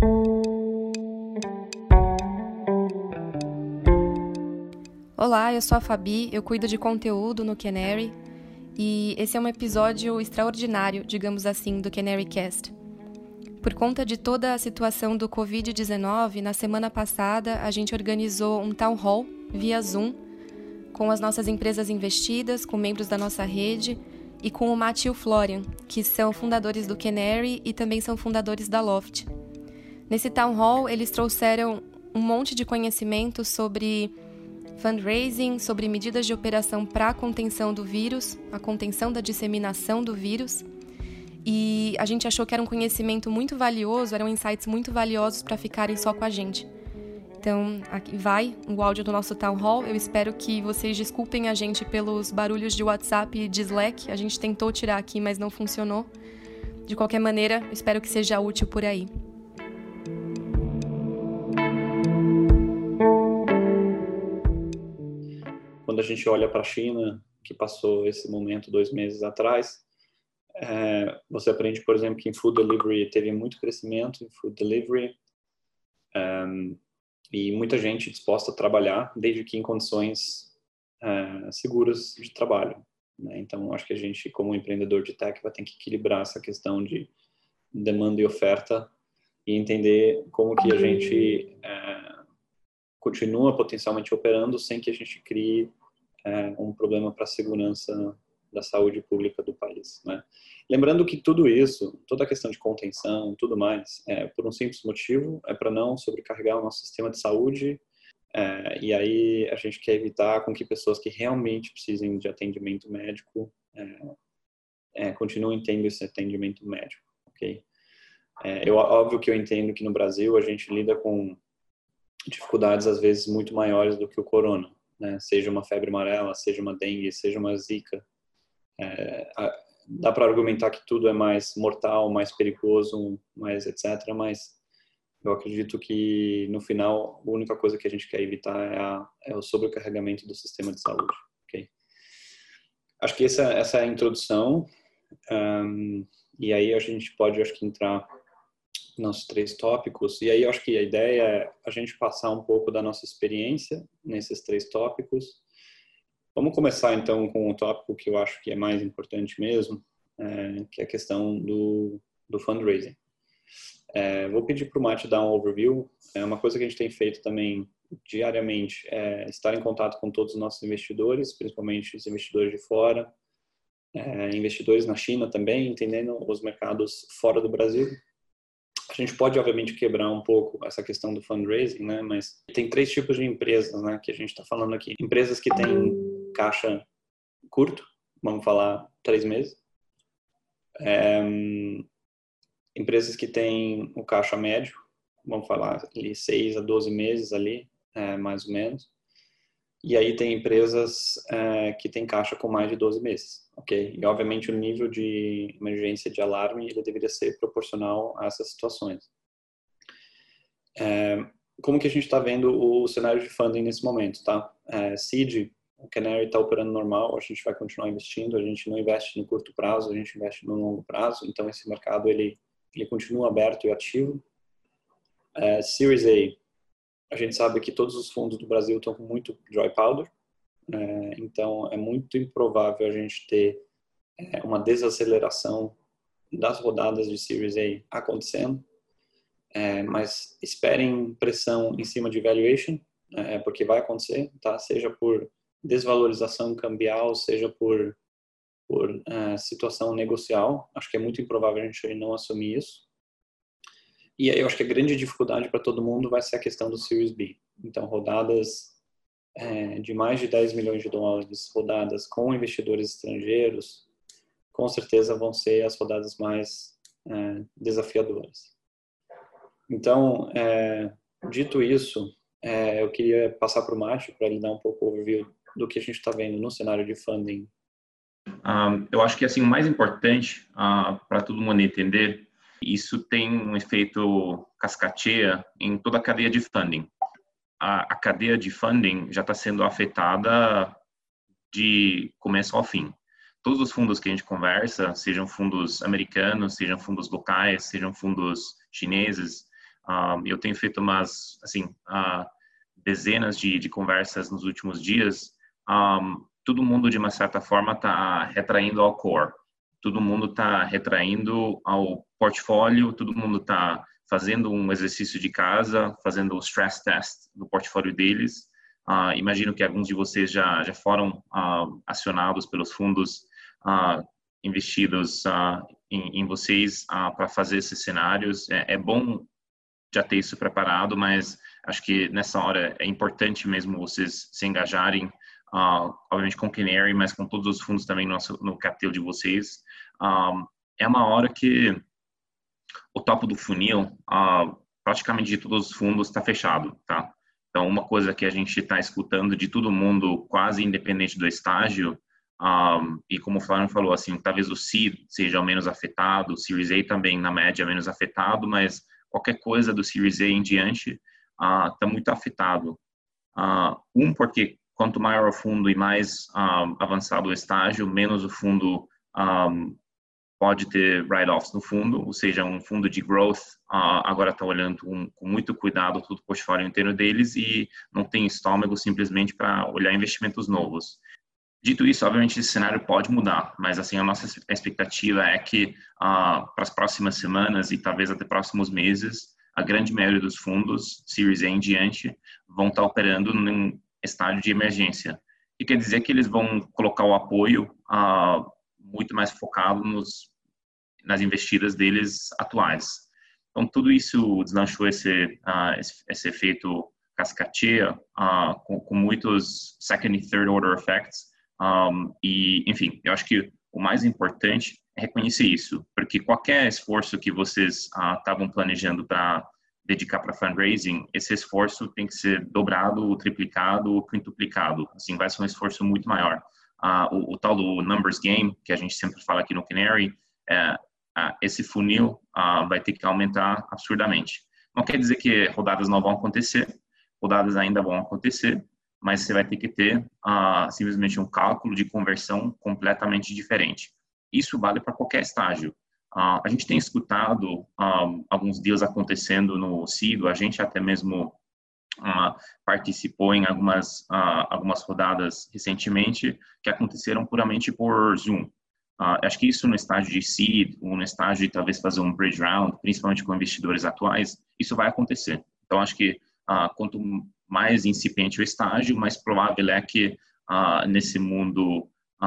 Olá, eu sou a Fabi, eu cuido de conteúdo no Canary e esse é um episódio extraordinário, digamos assim, do Canary Cast. Por conta de toda a situação do Covid-19, na semana passada a gente organizou um town hall via Zoom com as nossas empresas investidas, com membros da nossa rede e com o Matt e o Florian, que são fundadores do Canary e também são fundadores da Loft. Nesse town hall eles trouxeram um monte de conhecimento sobre fundraising, sobre medidas de operação para a contenção do vírus, a contenção da disseminação do vírus. E a gente achou que era um conhecimento muito valioso, eram insights muito valiosos para ficarem só com a gente. Então, aqui vai o áudio do nosso Town Hall. Eu espero que vocês desculpem a gente pelos barulhos de WhatsApp e de Slack. A gente tentou tirar aqui, mas não funcionou. De qualquer maneira, espero que seja útil por aí. Quando a gente olha para a China, que passou esse momento 2 meses atrás, você aprende, por exemplo, que em food delivery teve muito crescimento em food delivery e muita gente disposta a trabalhar, desde que em condições seguras de trabalho, né? Então, acho que a gente, como empreendedor de tech, vai ter que equilibrar essa questão de demanda e oferta e entender como que a gente continua potencialmente operando sem que a gente crie um problema para a segurança da saúde pública do país, né? Lembrando que tudo isso, toda a questão de contenção, tudo mais, por um simples motivo, é para não sobrecarregar o nosso sistema de saúde, e aí a gente quer evitar com que pessoas que realmente precisem de atendimento médico continuem tendo esse atendimento médico, ok? Óbvio que eu entendo que no Brasil a gente lida com dificuldades às vezes muito maiores do que o corona, né? Seja uma febre amarela, seja uma dengue, seja uma zika. Dá para argumentar que tudo é mais mortal, mais perigoso, mais etc. Mas eu acredito que no final a única coisa que a gente quer evitar é o sobrecarregamento do sistema de saúde. Okay? Acho que essa é a introdução. E aí a gente pode, acho que, entrar nos 3 tópicos. E aí eu acho que a ideia é a gente passar um pouco da nossa experiência nesses 3 tópicos. Vamos começar então com o tópico que eu acho que é mais importante mesmo, que é a questão do fundraising. Vou pedir para o Matt dar um overview. Uma coisa que a gente tem feito também diariamente é estar em contato com todos os nossos investidores, principalmente os investidores de fora, investidores na China também, entendendo os mercados fora do Brasil. A gente pode, obviamente, quebrar um pouco essa questão do fundraising, né? Mas tem 3 tipos de empresas, né, que a gente está falando aqui. Empresas que têm caixa curto, vamos falar 3 meses. Empresas que têm o caixa médio, vamos falar ali 6 a 12 meses ali, mais ou menos. E aí tem empresas que têm caixa com mais de 12 meses, ok? E obviamente o nível de emergência de alarme ele deveria ser proporcional a essas situações. Como que a gente está vendo o cenário de funding nesse momento, tá? Seed, o Canary está operando normal, a gente vai continuar investindo, a gente não investe no curto prazo, a gente investe no longo prazo, então esse mercado ele continua aberto e ativo. Series A gente sabe que todos os fundos do Brasil estão com muito dry powder, então é muito improvável a gente ter uma desaceleração das rodadas de Series A acontecendo, mas esperem pressão em cima de valuation, porque vai acontecer, tá? Seja por desvalorização cambial, seja por situação negocial. Acho que é muito improvável a gente não assumir isso. E aí eu acho que a grande dificuldade para todo mundo vai ser a questão do Series B. Então, rodadas de mais de 10 milhões de dólares, rodadas com investidores estrangeiros, com certeza vão ser as rodadas mais desafiadoras. Então, dito isso, eu queria passar para o Márcio para ele dar um pouco o overview do que a gente está vendo no cenário de funding. Eu acho que assim, o mais importante para todo mundo entender, isso tem um efeito cascateia em toda a cadeia de funding. A cadeia de funding já está sendo afetada de começo ao fim. Todos os fundos que a gente conversa, sejam fundos americanos, sejam fundos locais, sejam fundos chineses, Eu tenho feito umas, assim, dezenas de conversas nos últimos dias. Todo mundo, de uma certa forma, está retraindo ao core. Todo mundo está retraindo ao portfólio, todo mundo está fazendo um exercício de casa, fazendo o stress test do portfólio deles. Imagino que alguns de vocês já foram acionados pelos fundos investidos em vocês para fazer esses cenários. É bom já ter isso preparado, mas acho que nessa hora é importante mesmo vocês se engajarem, obviamente com o Canary, mas com todos os fundos também no cap table de vocês. É uma hora que o topo do funil, praticamente de todos os fundos, está fechado, tá? Então, uma coisa que a gente está escutando de todo mundo, quase independente do estágio, e como o Flávio falou, assim, talvez o seed seja o menos afetado, o Series A também, na média, menos afetado, mas qualquer coisa do Series A em diante está muito afetado. Porque quanto maior o fundo e mais avançado o estágio, menos o fundo pode ter write-offs no fundo, ou seja, um fundo de growth agora está olhando com muito cuidado todo o portfólio inteiro deles e não tem estômago simplesmente para olhar investimentos novos. Dito isso, obviamente esse cenário pode mudar, mas assim a nossa expectativa é que para as próximas semanas e talvez até próximos meses, a grande maioria dos fundos, Series A em diante, vão estar operando num estágio de emergência. E quer dizer que eles vão colocar o apoio muito mais focado nas investidas deles atuais. Então, tudo isso deslanchou esse efeito cascateia com muitos second e third order effects. E, enfim, eu acho que o mais importante é reconhecer isso, porque qualquer esforço que vocês estavam planejando para dedicar para fundraising, esse esforço tem que ser dobrado, triplicado, quintuplicado. Assim, vai ser um esforço muito maior. O tal do numbers game, que a gente sempre fala aqui no Canary, esse funil vai ter que aumentar absurdamente. Não quer dizer que rodadas não vão acontecer, rodadas ainda vão acontecer, mas você vai ter que ter simplesmente um cálculo de conversão completamente diferente. Isso vale para qualquer estágio. A gente tem escutado alguns deals acontecendo no seed, a gente até mesmo participou em algumas rodadas recentemente que aconteceram puramente por Zoom. Acho que isso no estágio de seed, ou no estágio de talvez fazer um bridge round, principalmente com investidores atuais, isso vai acontecer. Então, acho que quanto mais incipiente o estágio, mais provável é que nesse mundo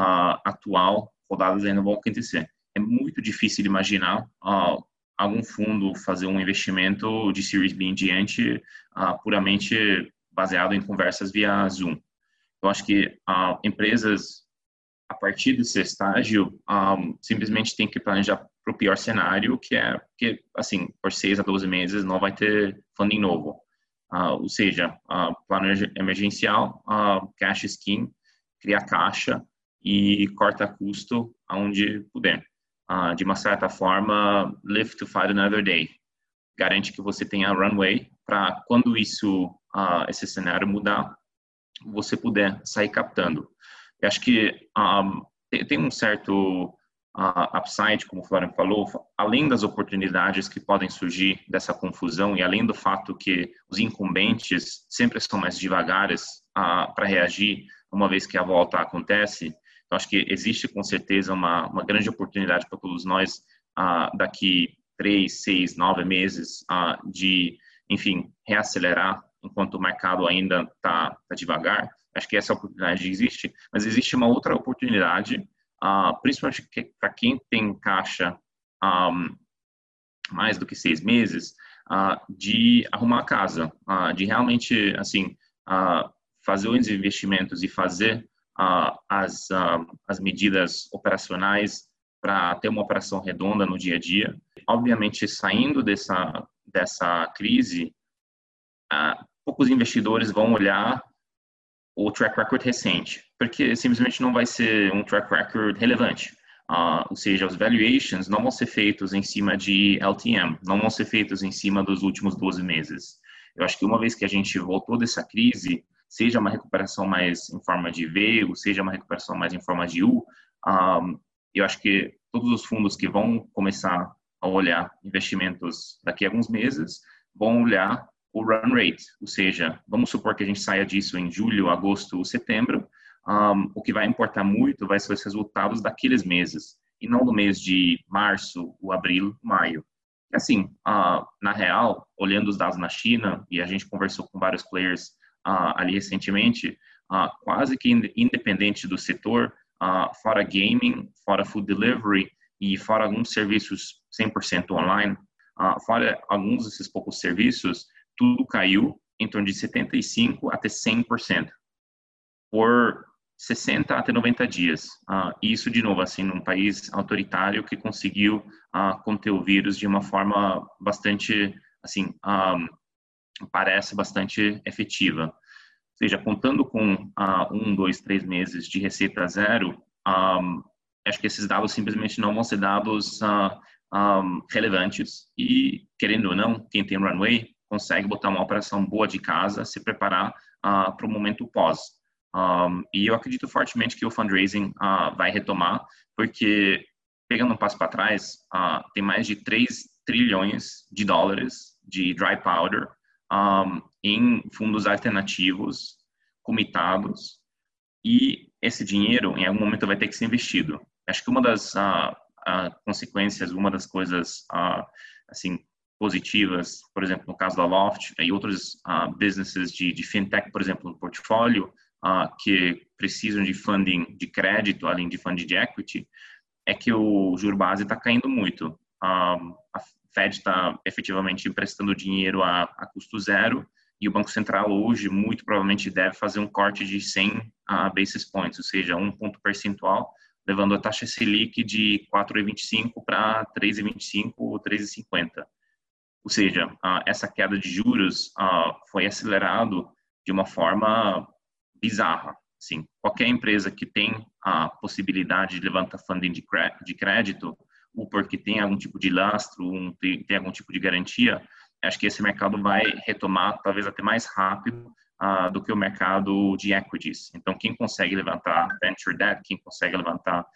atual, rodadas ainda vão acontecer. É muito difícil imaginar algum fundo fazer um investimento de Series B em diante puramente baseado em conversas via Zoom. Eu acho que empresas, a partir desse estágio, simplesmente tem que planejar para o pior cenário, que é que, assim, por 6 a 12 meses não vai ter funding novo. Ou seja, plano emergencial, cash scheme, criar caixa e corta custo aonde puder. De uma certa forma, live to fight another day. Garante que você tenha runway para quando esse cenário mudar, você puder sair captando. Eu acho que tem um certo upside, como o Flávio falou, além das oportunidades que podem surgir dessa confusão e além do fato que os incumbentes sempre são mais devagares para reagir uma vez que a volta acontece. Então, acho que existe com certeza uma grande oportunidade para todos nós daqui 3, 6, 9 meses de, enfim, reacelerar enquanto o mercado ainda está devagar. Acho que essa oportunidade existe, mas existe uma outra oportunidade, principalmente para quem tem caixa mais do que 6 meses, de arrumar a casa, de realmente, assim, fazer os investimentos e fazer as medidas operacionais para ter uma operação redonda no dia a dia. Obviamente, saindo dessa crise, poucos investidores vão olhar o track record recente, porque simplesmente não vai ser um track record relevante. Ou seja, os valuations não vão ser feitos em cima de LTM, não vão ser feitos em cima dos últimos 12 meses. Eu acho que uma vez que a gente voltou dessa crise, seja uma recuperação mais em forma de V, ou seja uma recuperação mais em forma de U, eu acho que todos os fundos que vão começar a olhar investimentos daqui a alguns meses vão olhar o run rate, ou seja, vamos supor que a gente saia disso em julho, agosto ou setembro, o que vai importar muito vai ser os resultados daqueles meses, e não do mês de março, ou abril, maio. E assim, na real, olhando os dados na China, e a gente conversou com vários players ali recentemente, quase que independente do setor, fora gaming, fora food delivery e fora alguns serviços 100% online, fora alguns desses poucos serviços, tudo caiu em torno de 75% até 100% por 60 até 90 dias. Isso, de novo, assim, num país autoritário que conseguiu conter o vírus de uma forma bastante, assim, parece bastante efetiva. Ou seja, contando com 1, 2, 3 meses de receita zero, acho que esses dados simplesmente não vão ser dados relevantes e, querendo ou não, quem tem runway consegue botar uma operação boa de casa, se preparar para o momento pós. E eu acredito fortemente que o fundraising vai retomar, porque, pegando um passo para trás, tem mais de 3 trilhões de dólares de dry powder em fundos alternativos, comitados, e esse dinheiro, em algum momento, vai ter que ser investido. Acho que uma das consequências, uma das coisas assim, positivas, por exemplo, no caso da Loft e outros businesses de fintech, por exemplo, no portfólio, que precisam de funding de crédito, além de funding de equity, é que o juro base está caindo muito. A Fed está efetivamente emprestando dinheiro a custo zero, e o Banco Central hoje, muito provavelmente, deve fazer um corte de 100 basis points, ou seja, 1 ponto percentual, levando a taxa Selic de 4,25 para 3,25 ou 3,50. Ou seja, essa queda de juros foi acelerado de uma forma bizarra. Assim, qualquer empresa que tem a possibilidade de levantar funding de crédito, ou porque tem algum tipo de lastro, tem algum tipo de garantia, acho que esse mercado vai retomar talvez até mais rápido do que o mercado de equities. Então, quem consegue levantar venture debt, quem consegue levantar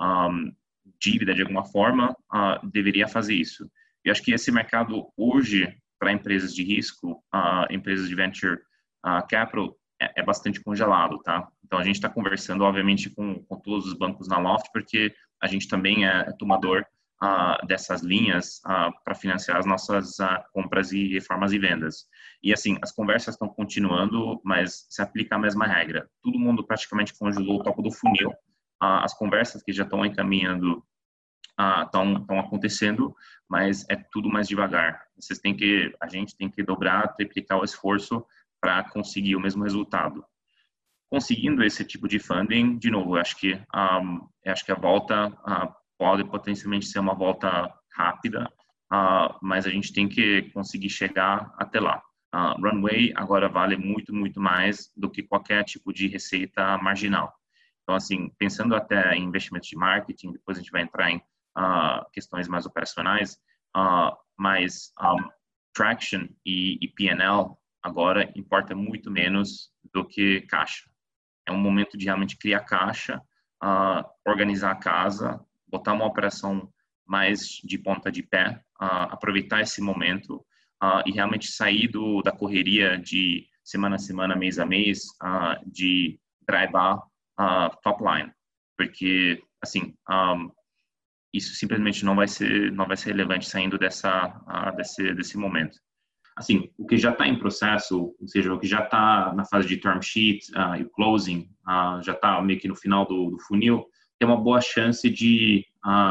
dívida de alguma forma, deveria fazer isso. E acho que esse mercado hoje, para empresas de risco, empresas de venture capital, é bastante congelado, tá? Então, a gente está conversando, obviamente, com todos os bancos na Loft, porque a gente também é tomador dessas linhas para financiar as nossas compras e reformas e vendas. E, assim, as conversas estão continuando, mas se aplica a mesma regra. Todo mundo praticamente congelou o topo do funil. As conversas que já estão encaminhando estão acontecendo, mas é tudo mais devagar. A gente tem que dobrar, triplicar o esforço para conseguir o mesmo resultado. Conseguindo esse tipo de funding, de novo, acho que a volta pode potencialmente ser uma volta rápida, mas a gente tem que conseguir chegar até lá. Runway agora vale muito, muito mais do que qualquer tipo de receita marginal. Então, assim, pensando até em investimentos de marketing, depois a gente vai entrar em questões mais operacionais, mas traction e P&L agora importa muito menos do que caixa. É um momento de realmente criar caixa, organizar a casa, botar uma operação mais de ponta de pé, aproveitar esse momento e realmente sair da correria de semana a semana, mês a mês, de drivar top line. Porque, assim, isso simplesmente não vai ser relevante saindo desse momento. Assim, o que já está em processo, ou seja, o que já está na fase de term sheet e o closing, já está meio que no final do funil, tem uma boa chance de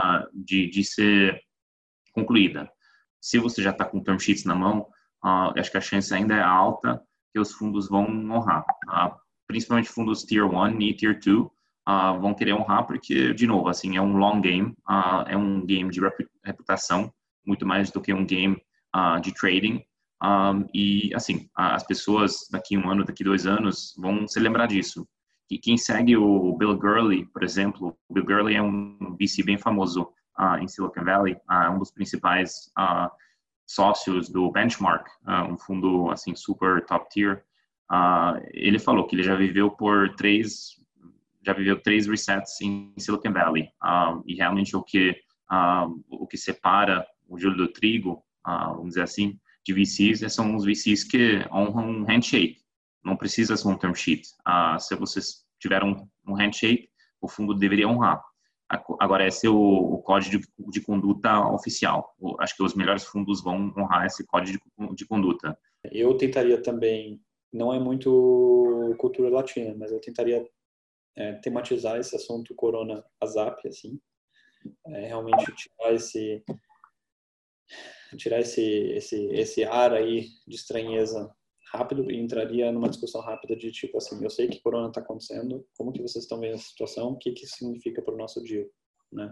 ser concluída. Se você já está com term sheets na mão, acho que a chance ainda é alta que os fundos vão honrar. Principalmente fundos Tier 1 e Tier 2 vão querer honrar porque, de novo, assim, é um long game, é um game de reputação, muito mais do que um game de trading. E, assim, as pessoas daqui 1 ano, daqui 2 anos, vão se lembrar disso. E quem segue o Bill Gurley, por exemplo, o Bill Gurley é um VC bem famoso em Silicon Valley, é um dos principais sócios do Benchmark, um fundo, assim, super top tier. Ele falou que ele já viveu 3 resets em Silicon Valley. E realmente o que separa o joio do trigo, vamos dizer assim, de VCs são os VCs que honram um handshake. Não precisa ser um term sheet. Se vocês tiveram um handshake, o fundo deveria honrar. Agora, esse é o código de conduta oficial. Acho que os melhores fundos vão honrar esse código de conduta. Eu tentaria também, não é muito cultura latina, mas eu tentaria tematizar esse assunto Corona ASAP, assim, realmente tirar esse ar aí de estranheza rápido e entraria numa discussão rápida de tipo assim, eu sei que Corona está acontecendo, como que vocês estão vendo essa situação, o que isso significa para o nosso deal, né?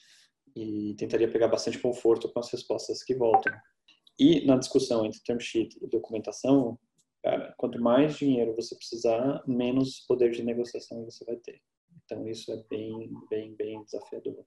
E tentaria pegar bastante conforto com as respostas que voltam. E na discussão entre term sheet e documentação, cara, quanto mais dinheiro você precisar, menos poder de negociação você vai ter. Então isso é bem desafiador.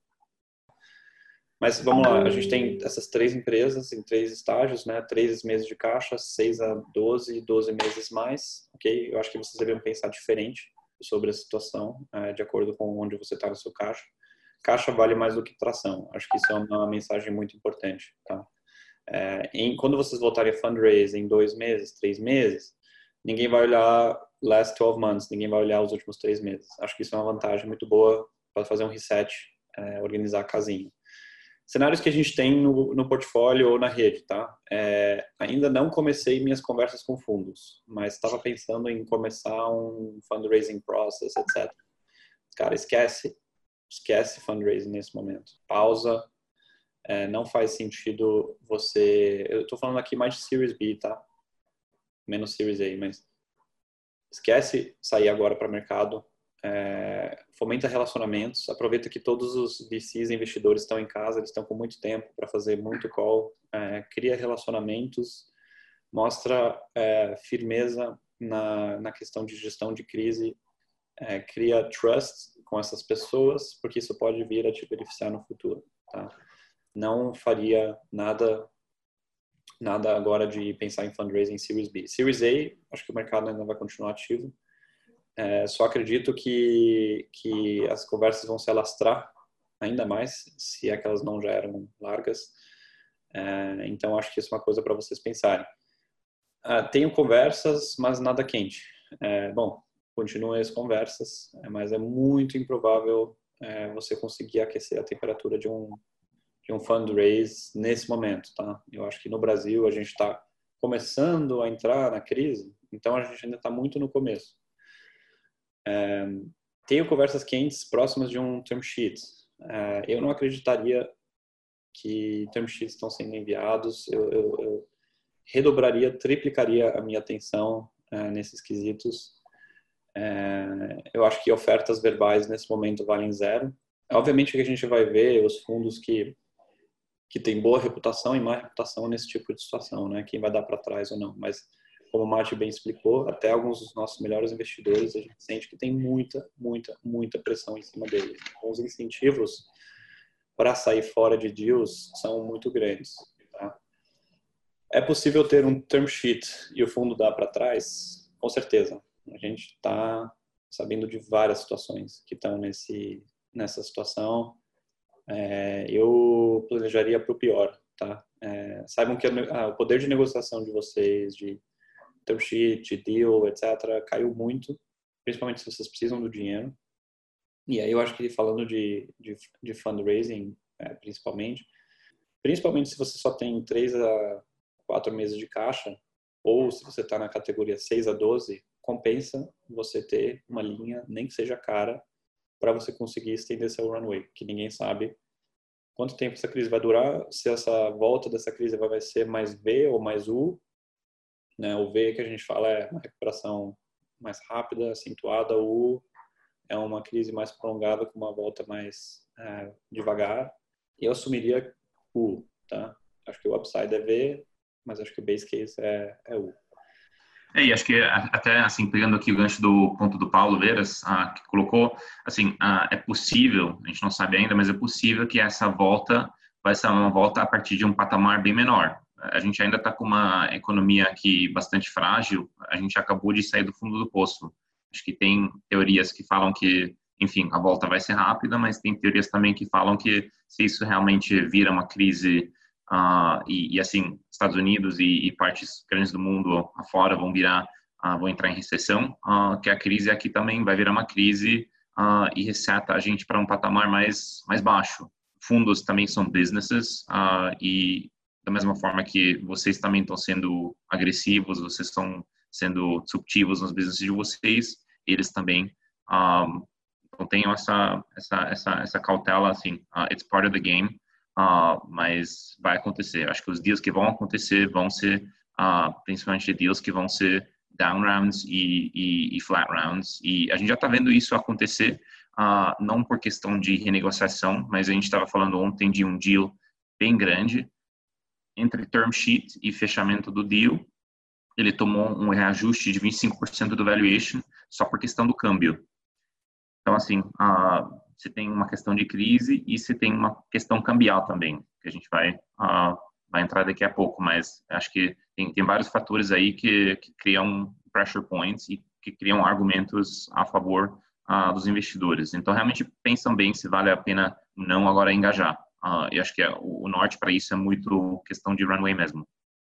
Mas vamos lá, a gente tem essas 3 empresas em 3 estágios, né? 3 meses de caixa, 6 a 12, 12 meses mais, ok? Eu acho que vocês deveriam pensar diferente sobre a situação, de acordo com onde você está no seu caixa. Caixa vale mais do que tração. Acho que isso é uma mensagem muito importante, tá? Quando vocês voltarem a fundraise em 2 meses, 3 meses, ninguém vai olhar last 12 months, ninguém vai olhar os últimos 3 meses. Acho que isso é uma vantagem muito boa para fazer um reset, organizar a casinha. Cenários que a gente tem no portfólio ou na rede, tá? Ainda não comecei minhas conversas com fundos, mas estava pensando em começar um fundraising process, etc. Cara, esquece fundraising nesse momento. Pausa. Não faz sentido você... Eu estou falando aqui mais de Series B, tá? Menos Series A, mas esquece sair agora para o mercado. Fomenta relacionamentos, aproveita que todos os VCs e investidores estão em casa, eles estão com muito tempo para fazer muito call, cria relacionamentos, mostra firmeza na questão de gestão de crise, cria trust com essas pessoas, porque isso pode vir a te beneficiar no futuro, tá? Não faria nada agora de pensar em fundraising Series B. Series A, acho que o mercado ainda vai continuar ativo. Só acredito que as conversas vão se alastrar ainda mais, se é que elas não já eram largas. Então, acho que isso é uma coisa para vocês pensarem. Tenho conversas, mas nada quente. Bom, continuem as conversas, mas é muito improvável você conseguir aquecer a temperatura de um fundraise nesse momento, tá? Eu acho que no Brasil a gente está começando a entrar na crise, então a gente ainda está muito no começo. Tenho conversas quentes próximas de um term sheet. Eu não acreditaria que term sheets estão sendo enviados. Eu redobraria, triplicaria a minha atenção nesses quesitos. Eu acho que ofertas verbais nesse momento valem 0. Obviamente que a gente vai ver os fundos que têm boa reputação e má reputação nesse tipo de situação, né? Quem vai dar para trás ou não, mas como o Mati bem explicou, até alguns dos nossos melhores investidores, a gente sente que tem muita pressão em cima deles. Os incentivos para sair fora de deals são muito grandes. Tá? É possível ter um term sheet e o fundo dar para trás? Com certeza. A gente está sabendo de várias situações que estão nessa situação. Eu planejaria para o pior. Tá? Saibam que o poder de negociação de vocês, de term sheet, deal, etc., caiu muito, principalmente se vocês precisam do dinheiro. E aí eu acho que falando de fundraising, principalmente se você só tem 3 a 4 meses de caixa, ou se você está na categoria 6 a 12, compensa você ter uma linha, nem que seja cara, para você conseguir estender seu runway, que ninguém sabe quanto tempo essa crise vai durar, se essa volta dessa crise vai ser mais V ou mais U. Né? O V que a gente fala é uma recuperação mais rápida, acentuada. O U é uma crise mais prolongada com uma volta mais devagar. Eu assumiria U, tá? Acho que o upside é V, mas acho que o base case é U. E acho que até assim pegando aqui o gancho do ponto do Paulo Veras, que colocou, assim, é possível, a gente não sabe ainda, mas é possível que essa volta vai ser uma volta a partir de um patamar bem menor. A gente ainda está com uma economia aqui bastante frágil, a gente acabou de sair do fundo do poço. Acho que tem teorias que falam que, enfim, a volta vai ser rápida, mas tem teorias também que falam que se isso realmente vira uma crise e assim, Estados Unidos e partes grandes do mundo afora vão entrar em recessão, que a crise aqui também vai virar uma crise e reseta a gente para um patamar mais baixo. Fundos também são businesses e da mesma forma que vocês também estão sendo agressivos, vocês estão sendo disruptivos nos businesses de vocês, eles também. Então tenham essa cautela, assim, it's part of the game, mas vai acontecer. Acho que os deals que vão acontecer vão ser, principalmente deals que vão ser down rounds e flat rounds, e a gente já está vendo isso acontecer, não por questão de renegociação, mas a gente estava falando ontem de um deal bem grande, entre term sheet e fechamento do deal, ele tomou um reajuste de 25% do valuation só por questão do câmbio. Então, assim, você tem uma questão de crise e você tem uma questão cambial também, que a gente vai entrar daqui a pouco, mas acho que tem vários fatores aí que criam pressure points e que criam argumentos a favor dos investidores. Então, realmente pensam bem se vale a pena não agora engajar. E acho que o norte para isso é muito questão de runway mesmo.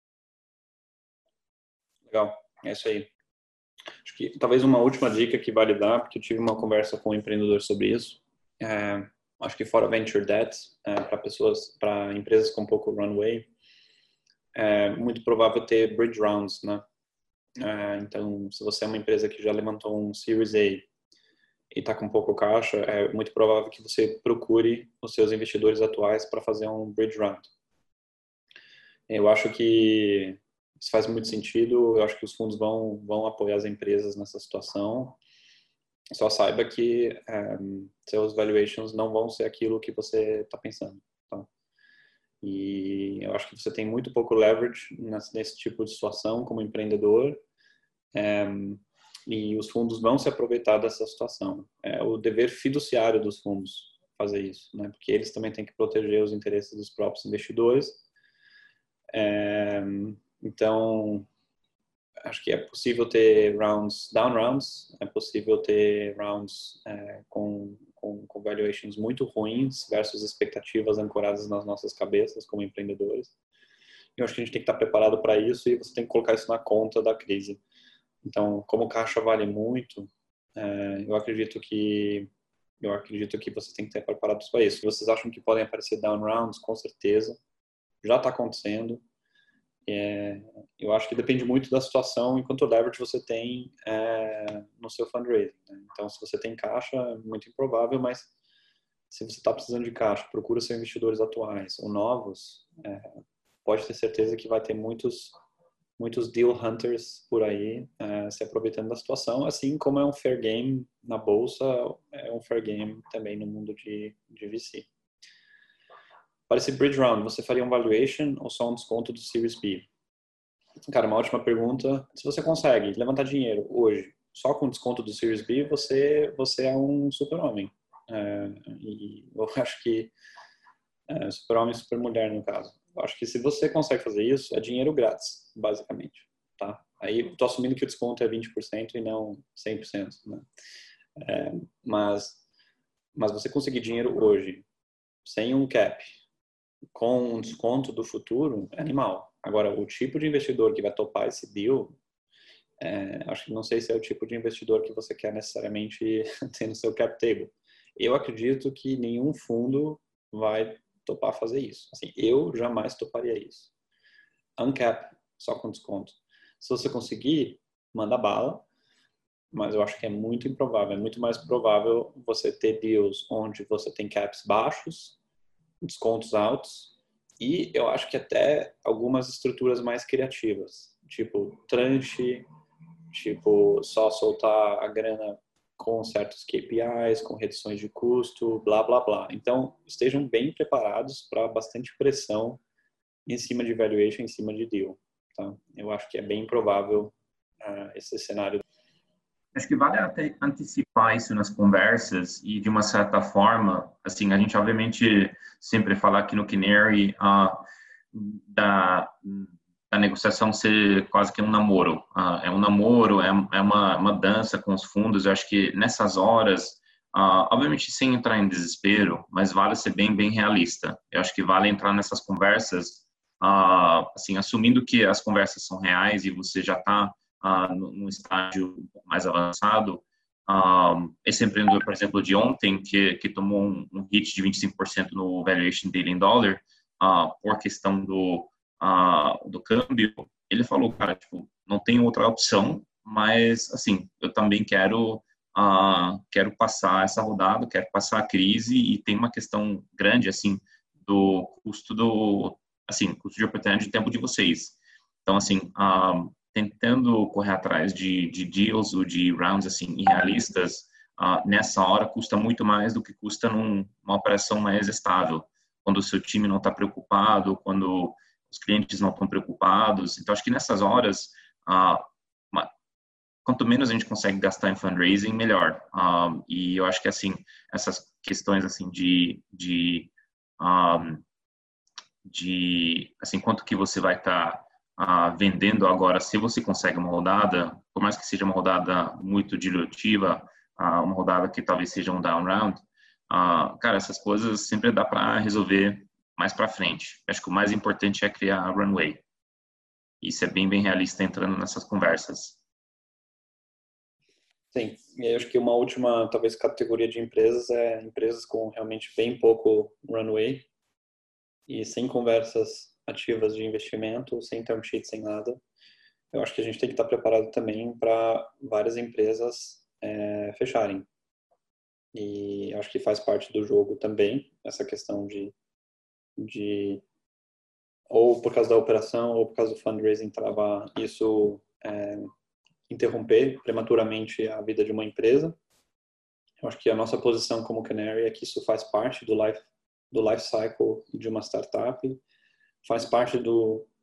Legal, é isso aí. Acho que talvez uma última dica que vale dar, porque eu tive uma conversa com um empreendedor sobre isso. Acho que fora venture debt, para empresas com pouco runway, é muito provável ter bridge rounds, né? Então, se você é uma empresa que já levantou um Series A e está com pouco caixa, é muito provável que você procure os seus investidores atuais para fazer um bridge round. Eu acho que isso faz muito sentido. Eu acho que os fundos vão apoiar as empresas nessa situação. Só saiba que seus valuations não vão ser aquilo que você está pensando. Tá? E eu acho que você tem muito pouco leverage nesse tipo de situação como empreendedor. E os fundos vão se aproveitar dessa situação. É o dever fiduciário dos fundos fazer isso, né? Porque eles também têm que proteger os interesses dos próprios investidores. Então, acho que é possível ter down rounds, é possível ter rounds com valuations muito ruins versus expectativas ancoradas nas nossas cabeças como empreendedores. Eu acho que a gente tem que estar preparado para isso e você tem que colocar isso na conta da crise. Então, como o caixa vale muito, eu acredito que você tem que estar preparado para isso. Se vocês acham que podem aparecer down rounds, com certeza, já está acontecendo. Eu acho que depende muito da situação e quanto leverage você tem no seu fundraising. Né? Então, se você tem caixa, é muito improvável, mas se você está precisando de caixa, procura seus investidores atuais ou novos, pode ter certeza que vai ter muitos deal hunters por aí se aproveitando da situação, assim como é um fair game na bolsa, é um fair game também no mundo de VC. Para esse bridge round, você faria um valuation ou só um desconto do Series B? Cara, uma ótima pergunta. Se você consegue levantar dinheiro hoje só com desconto do Series B, você é um super-homem. E eu acho que super-homem e super-mulher, no caso. Eu acho que se você consegue fazer isso, é dinheiro grátis, basicamente. Tá? Aí eu tô assumindo que o desconto é 20% e não 100%. Né? Mas você conseguir dinheiro hoje, sem um cap, com um desconto do futuro, é animal. Agora, o tipo de investidor que vai topar esse deal, acho que não sei se é o tipo de investidor que você quer necessariamente ter no seu cap table. Eu acredito que nenhum fundo vai topar fazer isso. Assim, eu jamais toparia isso. Uncap, só com desconto. Se você conseguir, manda bala, mas eu acho que é muito improvável. É muito mais provável você ter deals onde você tem caps baixos, descontos altos, e eu acho que até algumas estruturas mais criativas, tipo tranche, tipo só soltar a grana com certos KPIs, com reduções de custo, blá, blá, blá. Então, estejam bem preparados para bastante pressão em cima de valuation, em cima de deal. Tá? Eu acho que é bem improvável esse cenário. Acho que vale até antecipar isso nas conversas e, de uma certa forma, assim, a gente obviamente sempre fala aqui no Canary da negociação ser quase que um namoro. É um namoro, é uma dança com os fundos. Eu acho que nessas horas, obviamente sem entrar em desespero, mas vale ser bem realista. Eu acho que vale entrar nessas conversas assim, assumindo que as conversas são reais e você já está num estágio um pouco mais avançado, esse empreendedor, por exemplo, de ontem, que tomou um hit de 25% no valuation dele em dólar, por questão do câmbio, ele falou, cara, tipo, não tem outra opção, mas, assim, eu também quero passar essa rodada, quero passar a crise, e tem uma questão grande, assim, do custo custo de oportunidade de tempo de vocês. Então, assim, tentando correr atrás de deals ou de rounds, assim, irrealistas, nessa hora custa muito mais do que custa numa operação mais estável. Quando o seu time não está preocupado, quando os clientes não estão preocupados. Então, acho que nessas horas, quanto menos a gente consegue gastar em fundraising, melhor. E eu acho que, assim, essas questões, assim, assim, quanto que você vai estar vendendo agora, se você consegue uma rodada, por mais que seja uma rodada muito dilutiva, uma rodada que talvez seja um down round, cara, essas coisas sempre dá para resolver mais para frente. Acho que o mais importante é criar runway. Isso é bem realista entrando nessas conversas. Sim, e aí acho que uma última, talvez, categoria de empresas é empresas com realmente bem pouco runway e sem conversas ativas de investimento, sem term sheet, sem nada. Eu acho que a gente tem que estar preparado também para várias empresas fecharem. E acho que faz parte do jogo também, essa questão de ou por causa da operação ou por causa do fundraising travar, isso interromper prematuramente a vida de uma empresa. Eu acho que a nossa posição como Canary é que isso faz parte do life cycle de uma startup, faz parte de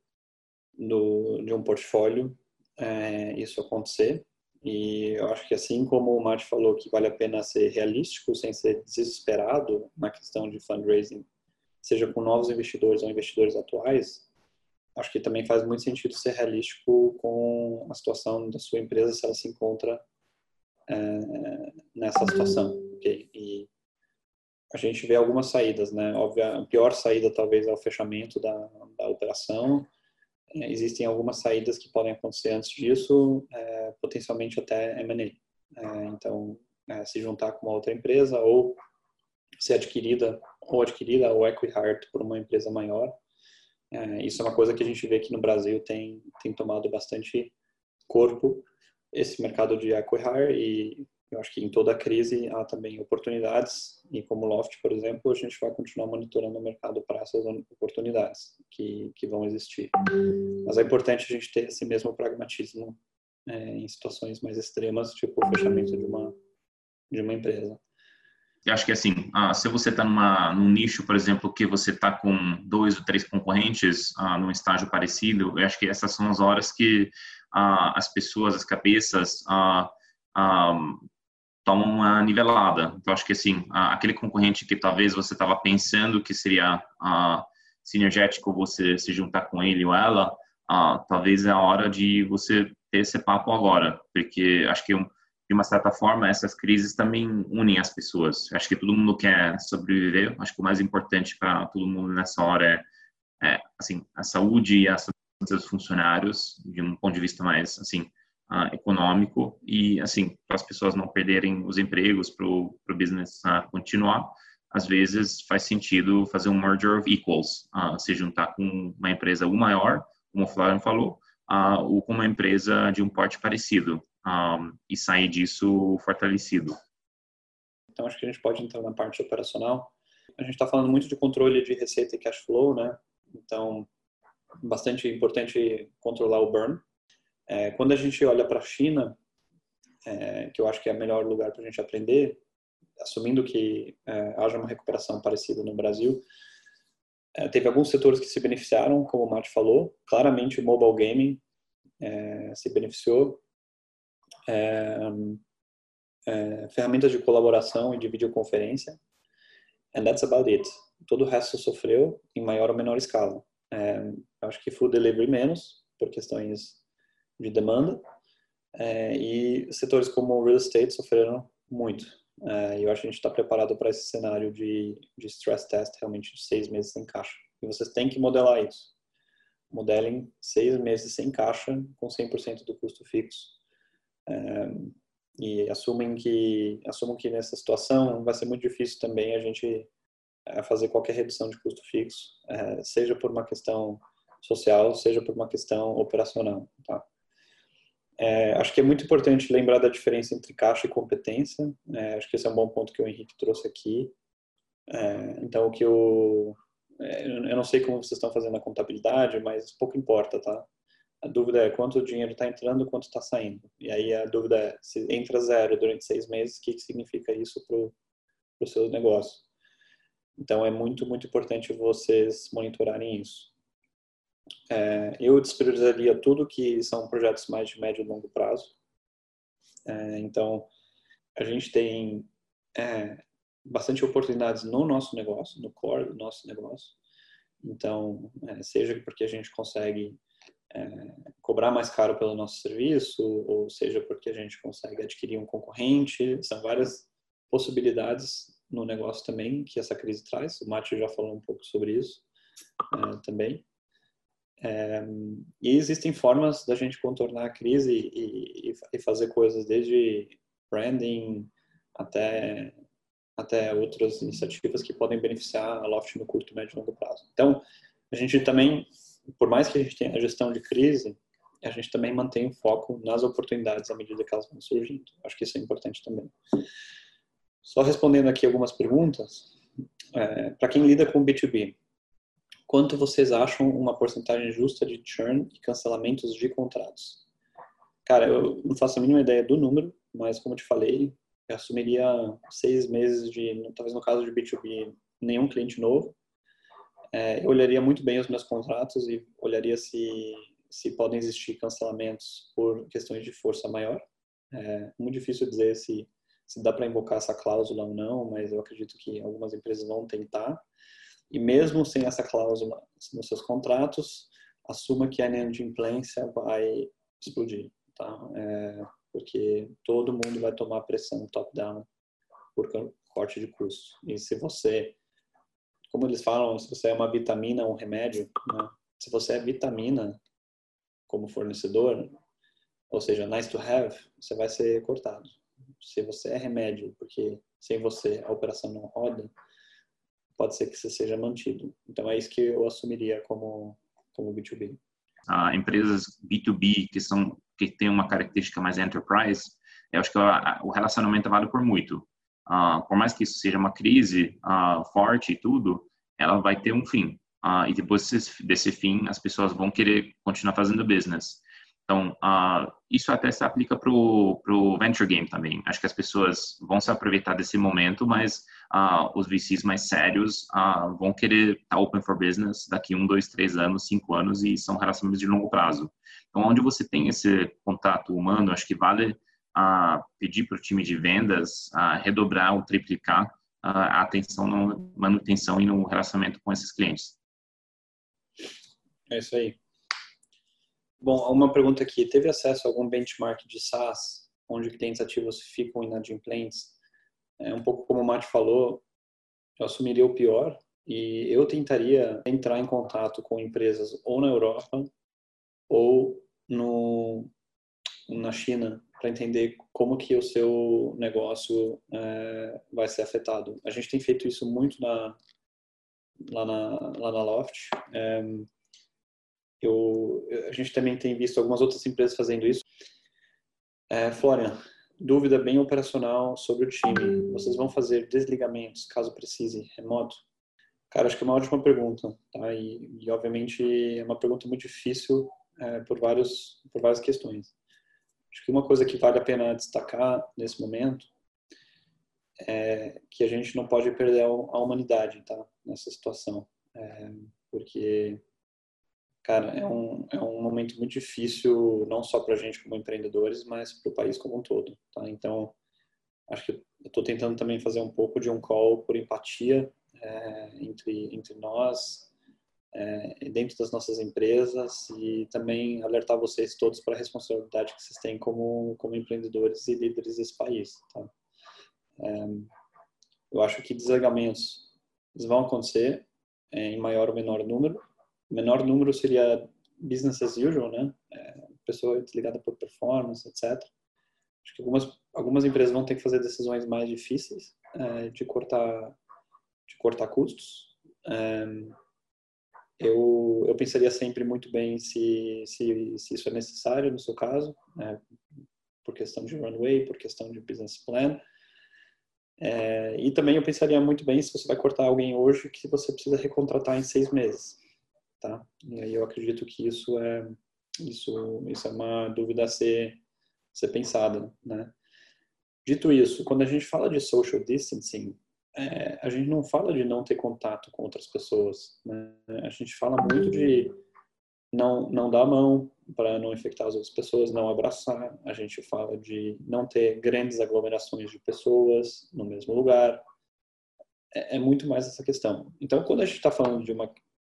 um portfólio isso acontecer. E eu acho que, assim como o Mate falou, que vale a pena ser realístico sem ser desesperado na questão de fundraising, seja com novos investidores ou investidores atuais, acho que também faz muito sentido ser realístico com a situação da sua empresa, se ela se encontra nessa situação. Okay? E a gente vê algumas saídas, né? Óbvio, a pior saída talvez é o fechamento da operação. Existem algumas saídas que podem acontecer antes disso, potencialmente até M&A. Então, se juntar com uma outra empresa ou ser adquirida ou acquired por uma empresa maior. Isso é uma coisa que a gente vê que no Brasil tem tomado bastante corpo, esse mercado de acquire, e eu acho que em toda a crise há também oportunidades, e como Loft, por exemplo, a gente vai continuar monitorando o mercado para essas oportunidades que vão existir. Mas é importante a gente ter esse mesmo pragmatismo em situações mais extremas, tipo o fechamento de uma empresa. Eu acho que, assim, se você está num nicho, por exemplo, que você está com 2 ou 3 concorrentes num estágio parecido, eu acho que essas são as horas que as pessoas, as cabeças tomam uma nivelada. Então, acho que, assim, aquele concorrente que talvez você estava pensando que seria sinergético você se juntar com ele ou ela, talvez é a hora de você ter esse papo agora, porque acho que de uma certa forma, essas crises também unem as pessoas. Acho que todo mundo quer sobreviver. Acho que o mais importante para todo mundo nessa hora é assim, a saúde e a saúde dos funcionários, de um ponto de vista mais assim econômico, e assim, para as pessoas não perderem os empregos, para o business continuar. Às vezes faz sentido fazer um merger of equals, se juntar com uma empresa maior, como o Flávio falou, ou com uma empresa de um porte parecido. E sair disso fortalecido. Então, acho que a gente pode entrar na parte operacional. A gente está falando muito de controle de receita e cash flow, né? Então, bastante importante controlar o burn. Quando a gente olha para a China, que eu acho que é o melhor lugar para a gente aprender, assumindo que haja uma recuperação parecida no Brasil, teve alguns setores que se beneficiaram, como o Mate falou. Claramente, o mobile gaming se beneficiou. Ferramentas de colaboração e de videoconferência, and that's about it. Todo o resto sofreu em maior ou menor escala. Acho que food delivery menos, por questões de demanda, e setores como real estate sofreram muito. E eu acho que a gente está preparado para esse cenário de stress test realmente de 6 meses sem caixa. E vocês têm que modelar isso. modelem 6 meses sem caixa, com 100% do custo fixo. E assumam que nessa situação vai ser muito difícil também a gente fazer qualquer redução de custo fixo, seja por uma questão social, seja por uma questão operacional. Tá? Acho que é muito importante lembrar da diferença entre caixa e competência. Acho que esse é um bom ponto que o Henrique trouxe aqui. Então, eu não sei como vocês estão fazendo a contabilidade, mas pouco importa, tá? A dúvida é quanto dinheiro está entrando, quanto está saindo. E aí a dúvida é, se entra zero durante 6 meses, o que significa isso para o seu negócio? Então, é muito, muito importante vocês monitorarem isso. Eu despriorizaria tudo que são projetos mais de médio e longo prazo. Então, a gente tem bastante oportunidades no nosso negócio, no core do nosso negócio. Então, seja porque a gente consegue cobrar mais caro pelo nosso serviço, ou seja porque a gente consegue adquirir um concorrente. São várias possibilidades no negócio também que essa crise traz. O Mátio já falou um pouco sobre isso também. E existem formas da gente contornar a crise e fazer coisas desde branding até outras iniciativas que podem beneficiar a Loft no curto, médio e longo prazo. Então, a gente também, por mais que a gente tenha a gestão de crise, a gente também mantém o foco nas oportunidades à medida que elas vão surgindo. Acho que isso é importante também. Só respondendo aqui algumas perguntas, para quem lida com B2B, quanto vocês acham uma porcentagem justa de churn e cancelamentos de contratos? Cara, eu não faço a mínima ideia do número, mas como eu te falei, eu assumiria 6 meses talvez no caso de B2B, nenhum cliente novo. Eu olharia muito bem os meus contratos e olharia se podem existir cancelamentos por questões de força maior. Muito difícil dizer se dá para invocar essa cláusula ou não, mas eu acredito que algumas empresas vão tentar. E mesmo sem essa cláusula nos seus contratos, assuma que a inadimplência vai explodir, tá? Porque todo mundo vai tomar pressão top-down por corte de custo. E se você, como eles falam, se você é uma vitamina ou um remédio, né? Se você é vitamina como fornecedor, ou seja, nice to have, você vai ser cortado. Se você é remédio, porque sem você a operação não roda, pode ser que você seja mantido. Então é isso que eu assumiria como B2B. Empresas B2B que têm uma característica mais enterprise, eu acho que o relacionamento vale por muito. Por mais que isso seja uma crise forte e tudo, ela vai ter um fim. E depois desse fim, as pessoas vão querer continuar fazendo business. Então, isso até se aplica para o venture game também. Acho que as pessoas vão se aproveitar desse momento, mas os VCs mais sérios vão querer estar open for business daqui 1, 2, 3 anos, 5 anos, e são relacionamentos de longo prazo. Então, onde você tem esse contato humano, acho que vale pedir para o time de vendas redobrar ou triplicar a atenção na manutenção e no relacionamento com esses clientes. É isso aí. Bom, uma pergunta aqui. Teve acesso a algum benchmark de SaaS, onde clientes ativos ficam inadimplentes? Um pouco como o Mati falou, eu assumiria o pior e eu tentaria entrar em contato com empresas ou na Europa ou na China para entender como que o seu negócio vai ser afetado. A gente tem feito isso muito lá na Loft. A gente também tem visto algumas outras empresas fazendo isso. Florian, dúvida bem operacional sobre o time. Vocês vão fazer desligamentos, caso precise, remoto? Cara, acho que é uma ótima pergunta, tá? E obviamente é uma pergunta muito difícil por várias questões. Acho que uma coisa que vale a pena destacar nesse momento é que a gente não pode perder a humanidade, tá? Nessa situação. Porque cara, é um momento muito difícil, não só para a gente como empreendedores, mas para o país como um todo, tá? Então, acho que eu estou tentando também fazer um pouco de um call por empatia entre nós, dentro das nossas empresas, e também alertar vocês todos para a responsabilidade que vocês têm como empreendedores e líderes desse país, tá? Eu acho que desligamentos vão acontecer em maior ou menor número. O menor número seria business as usual, né? Pessoa desligada por performance, etc. Acho que algumas empresas vão ter que fazer decisões mais difíceis de cortar custos. Eu pensaria sempre muito bem se isso é necessário no seu caso, né? Por questão de runway, por questão de business plan. E também eu pensaria muito bem se você vai cortar alguém hoje que você precisa recontratar em 6 meses, tá? E aí eu acredito que isso é uma dúvida a ser pensada, né? Dito isso, quando a gente fala de social distancing, a gente não fala de não ter contato com outras pessoas, né? A gente fala muito de não dar a mão para não infectar as outras pessoas, não abraçar. A gente fala de não ter grandes aglomerações de pessoas no mesmo lugar. É muito mais essa questão. Então, quando a gente está falando de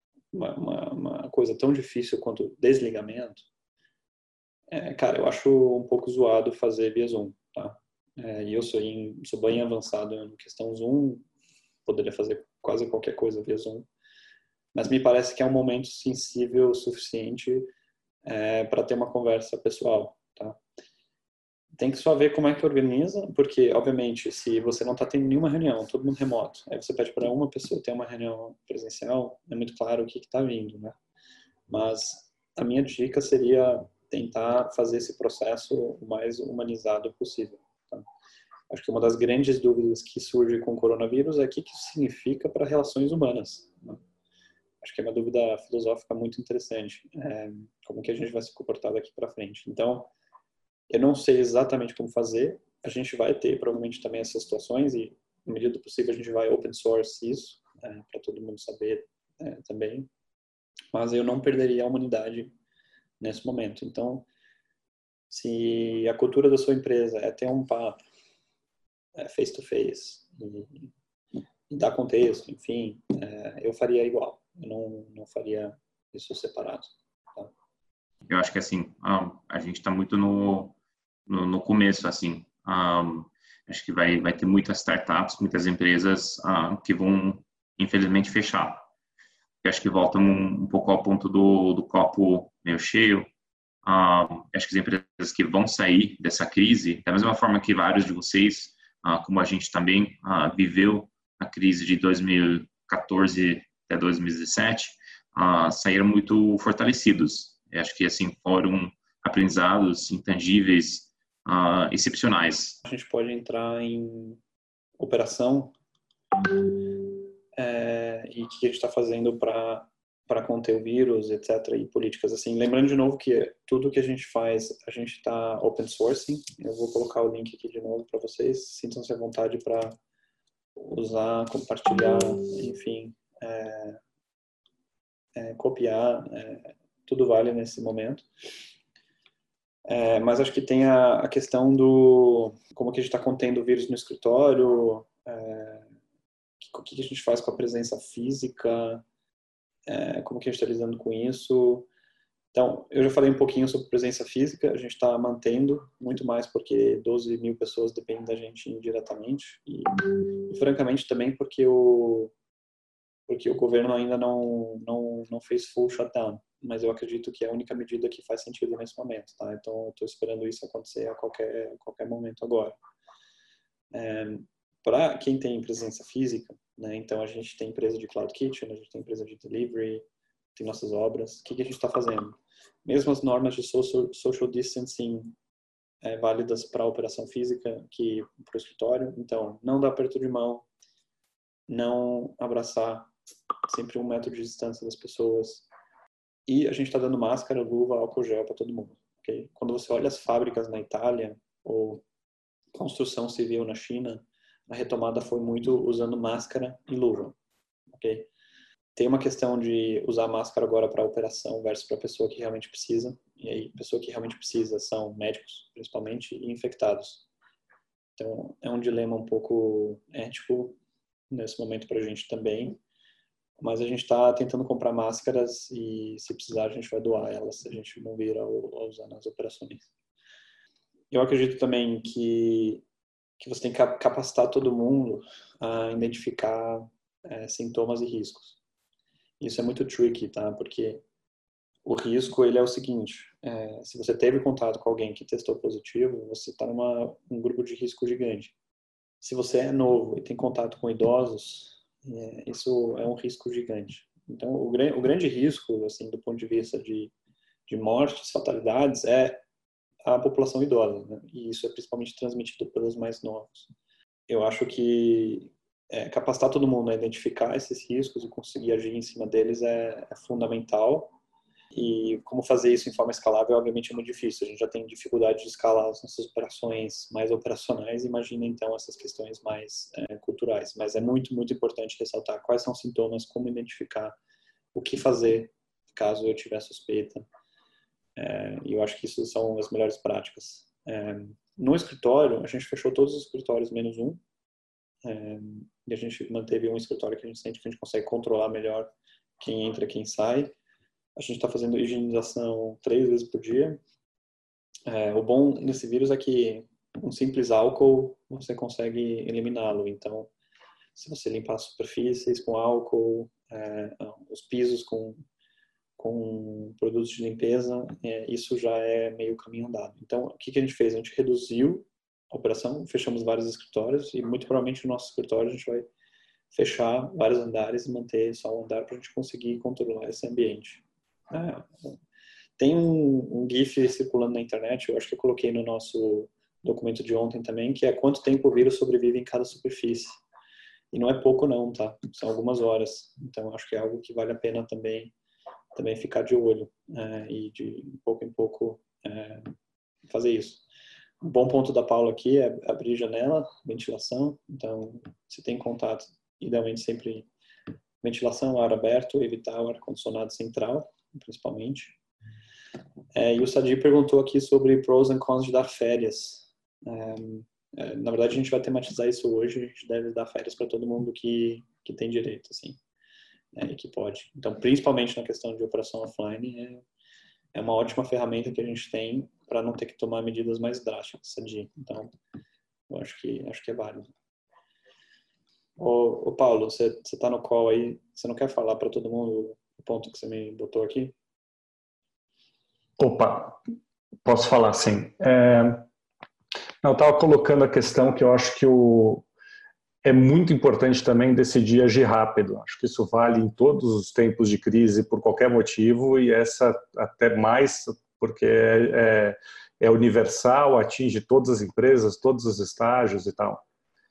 uma coisa tão difícil quanto desligamento, cara, eu acho um pouco zoado fazer via Zoom, tá? E eu sou bem avançado em questão Zoom, poderia fazer quase qualquer coisa via Zoom, mas me parece que é um momento sensível o suficiente para ter uma conversa pessoal, tá? Tem que só ver como é que organiza, porque, obviamente, se você não está tendo nenhuma reunião, todo mundo remoto, aí você pede para uma pessoa ter uma reunião presencial, é muito claro o que está vindo, né? Mas a minha dica seria tentar fazer esse processo o mais humanizado possível, tá? Acho que uma das grandes dúvidas que surge com o coronavírus é o que isso significa para relações humanas, né? Acho que é uma dúvida filosófica muito interessante. Como que a gente vai se comportar daqui para frente? Então, eu não sei exatamente como fazer. A gente vai ter provavelmente também essas situações e, na medida do possível, a gente vai open source isso para todo mundo saber também. Mas eu não perderia a humanidade nesse momento. Então, se a cultura da sua empresa é ter um papo face to face e dar contexto, enfim, eu faria igual. Eu não faria isso separado. Tá? Eu acho que assim, a gente está muito no começo, assim. Acho que vai ter muitas startups, muitas empresas que vão, infelizmente, fechar. Eu acho que volta um pouco ao ponto do copo meio cheio. Acho que as empresas que vão sair dessa crise, da mesma forma que vários de vocês, como a gente também viveu a crise de 2014 até 2017, saíram muito fortalecidos. Eu acho que assim foram aprendizados intangíveis, excepcionais. A gente pode entrar em operação e o que a gente está fazendo para conter o vírus, etc. E políticas assim. Lembrando de novo que tudo que a gente faz, a gente está open sourcing. Eu vou colocar o link aqui de novo para vocês. Sintam-se à vontade para usar, compartilhar, enfim, copiar. Tudo vale nesse momento. Mas acho que tem a questão do como que a gente está contendo o vírus no escritório, o que a gente faz com a presença física, como que a gente está lidando com isso. Então, eu já falei um pouquinho sobre presença física, a gente está mantendo muito mais porque 12 mil pessoas dependem da gente indiretamente e francamente também porque o governo ainda não fez full shutdown, mas eu acredito que é a única medida que faz sentido nesse momento, tá? Então, eu estou esperando isso acontecer a qualquer momento agora. Para quem tem presença física, né? Então, a gente tem empresa de Cloud Kitchen, a gente tem empresa de delivery, tem nossas obras. O que a gente está fazendo? Mesmo as normas de social distancing válidas para a operação física que para o escritório. Então, não dar aperto de mão, não abraçar, sempre 1 metro de distância das pessoas. E a gente está dando máscara, luva, álcool gel para todo mundo. Okay? Quando você olha as fábricas na Itália ou construção civil na China, a retomada foi muito usando máscara e luva. Okay? Tem uma questão de usar máscara agora para operação versus para a pessoa que realmente precisa. E aí, a pessoa que realmente precisa são médicos, principalmente, e infectados. Então, é um dilema um pouco ético nesse momento para a gente também. Mas a gente está tentando comprar máscaras e, se precisar, a gente vai doar elas se a gente não vir a usar nas operações. Eu acredito também que você tem que capacitar todo mundo a identificar sintomas e riscos. Isso é muito tricky, tá? Porque O risco ele é o seguinte: se você teve contato com alguém que testou positivo, você está num grupo de risco gigante. Se você é novo e tem contato com idosos, isso é um risco gigante. Então, o grande risco, assim, do ponto de vista de mortes, fatalidades, é a população idosa, né? E isso é principalmente transmitido pelos mais novos. Eu acho que capacitar todo mundo a identificar esses riscos e conseguir agir em cima deles é fundamental. E como fazer isso em forma escalável, obviamente, é muito difícil. A gente já tem dificuldade de escalar as nossas operações mais operacionais, imagina então essas questões mais culturais. Mas é muito, muito importante ressaltar quais são os sintomas, como identificar, o que fazer caso eu tiver suspeita. E eu acho que isso são as melhores práticas. No escritório, a gente fechou todos os escritórios menos um. E a gente manteve um escritório que a gente sente que a gente consegue controlar melhor quem entra, quem sai. A gente está fazendo higienização 3 vezes por dia. O bom nesse vírus é que um simples álcool você consegue eliminá-lo. Então, se você limpar as superfícies com álcool, os pisos com produtos de limpeza, isso já é meio caminho andado. Então, o que a gente fez? A gente reduziu a operação, fechamos vários escritórios e muito provavelmente no nosso escritório a gente vai fechar vários andares e manter só um andar para a gente conseguir controlar esse ambiente. Tem um GIF circulando na internet, eu acho que eu coloquei no nosso documento de ontem também, que é quanto tempo o vírus sobrevive em cada superfície. E não é pouco não, tá? São algumas horas. Então, acho que é algo que vale a pena também ficar de olho e de pouco em pouco fazer isso. Um bom ponto da Paula aqui é abrir janela, ventilação. Então, se tem contato, idealmente sempre ventilação, ar aberto, evitar o ar-condicionado central, principalmente. E o Sadi perguntou aqui sobre pros and cons de dar férias. Na verdade, a gente vai tematizar isso hoje. A gente deve dar férias para todo mundo que tem direito, assim, e que pode. Então, principalmente na questão de operação offline, é uma ótima ferramenta que a gente tem para não ter que tomar medidas mais drásticas, Sadi. Então, eu acho que é válido. Ô Paulo, você está no call aí, você não quer falar para todo mundo o ponto que você me botou aqui? Opa, posso falar sim. Eu estava colocando a questão que eu acho que é muito importante também decidir agir rápido. Acho que isso vale em todos os tempos de crise, por qualquer motivo, e essa até mais porque é universal, atinge todas as empresas, todos os estágios e tal.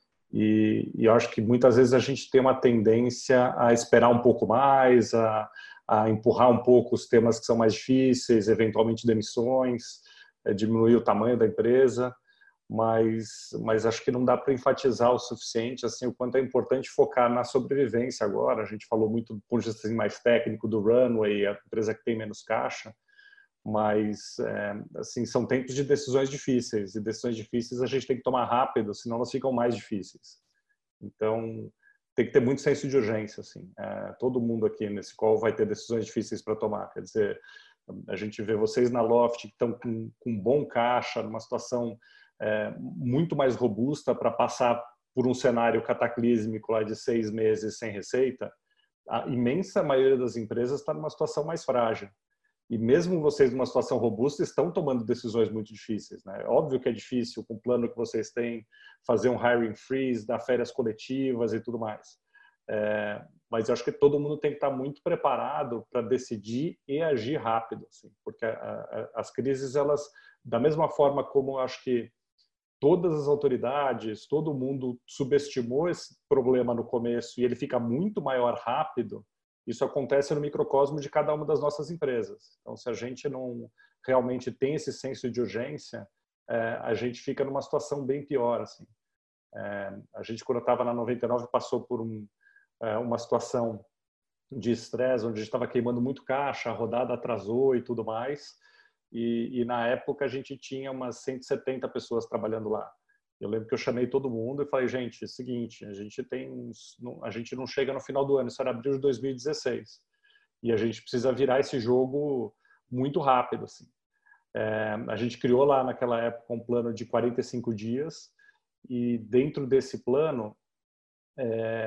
E eu acho que muitas vezes a gente tem uma tendência a esperar um pouco mais, a empurrar um pouco os temas que são mais difíceis, eventualmente demissões, diminuir o tamanho da empresa, mas acho que não dá para enfatizar o suficiente assim, o quanto é importante focar na sobrevivência agora. A gente falou muito do ponto de vista mais técnico do runway, a empresa que tem menos caixa, mas assim, são tempos de decisões difíceis, e decisões difíceis a gente tem que tomar rápido, senão elas ficam mais difíceis. Então, tem que ter muito senso de urgência, assim. Todo mundo aqui nesse call vai ter decisões difíceis para tomar. Quer dizer, a gente vê vocês na Loft que estão com bom caixa, numa situação muito mais robusta para passar por um cenário cataclísmico lá de 6 meses sem receita. A imensa maioria das empresas está numa situação mais frágil. E mesmo vocês numa situação robusta estão tomando decisões muito difíceis, né? Óbvio que é difícil, com o plano que vocês têm, fazer um hiring freeze, dar férias coletivas e tudo mais. Mas eu acho que todo mundo tem que estar muito preparado para decidir e agir rápido, assim, porque as crises, elas, da mesma forma como eu acho que todas as autoridades, todo mundo subestimou esse problema no começo e ele fica muito maior rápido, isso acontece no microcosmo de cada uma das nossas empresas. Então, se a gente não realmente tem esse senso de urgência, a gente fica numa situação bem pior, assim. A gente, quando eu estava na 99, passou por uma situação de estresse, onde a gente estava queimando muito caixa, a rodada atrasou e tudo mais. E na época a gente tinha umas 170 pessoas trabalhando lá. Eu lembro que eu chamei todo mundo e falei, gente, é o seguinte, a gente não chega no final do ano, isso era abril de 2016. E a gente precisa virar esse jogo muito rápido, assim. A gente criou lá naquela época um plano de 45 dias e dentro desse plano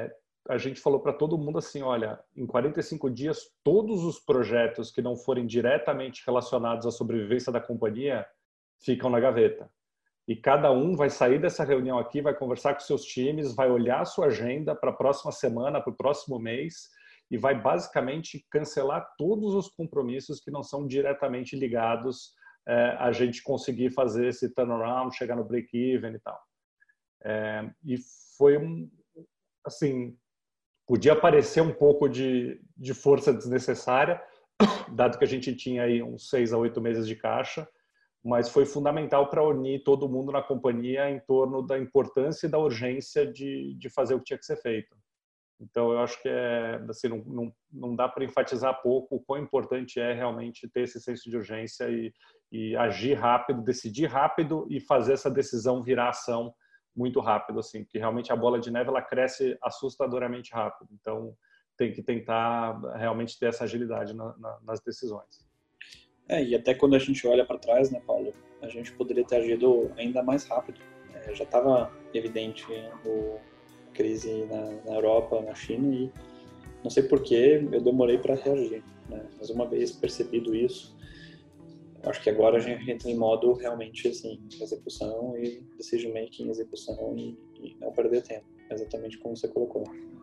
a gente falou para todo mundo assim, olha, em 45 dias, todos os projetos que não forem diretamente relacionados à sobrevivência da companhia ficam na gaveta. E cada um vai sair dessa reunião aqui, vai conversar com seus times, vai olhar a sua agenda para a próxima semana, para o próximo mês, e vai basicamente cancelar todos os compromissos que não são diretamente ligados a gente conseguir fazer esse turnaround, chegar no break-even e tal. E foi assim, podia parecer um pouco de força desnecessária, dado que a gente tinha aí uns 6 a 8 meses de caixa, mas foi fundamental para unir todo mundo na companhia em torno da importância e da urgência de fazer o que tinha que ser feito. Então, eu acho que assim, não dá para enfatizar pouco o quão importante é realmente ter esse senso de urgência e agir rápido, decidir rápido e fazer essa decisão virar ação muito rápido, assim, porque realmente a bola de neve ela cresce assustadoramente rápido. Então, tem que tentar realmente ter essa agilidade nas decisões. E até quando a gente olha para trás, né, Paulo, a gente poderia ter agido ainda mais rápido. Já estava evidente a crise na Europa, na China, e não sei por que eu demorei para reagir, né? Mas uma vez percebido isso, acho que agora a gente entra em modo realmente assim, execução e decision making, execução e não perder tempo, exatamente como você colocou.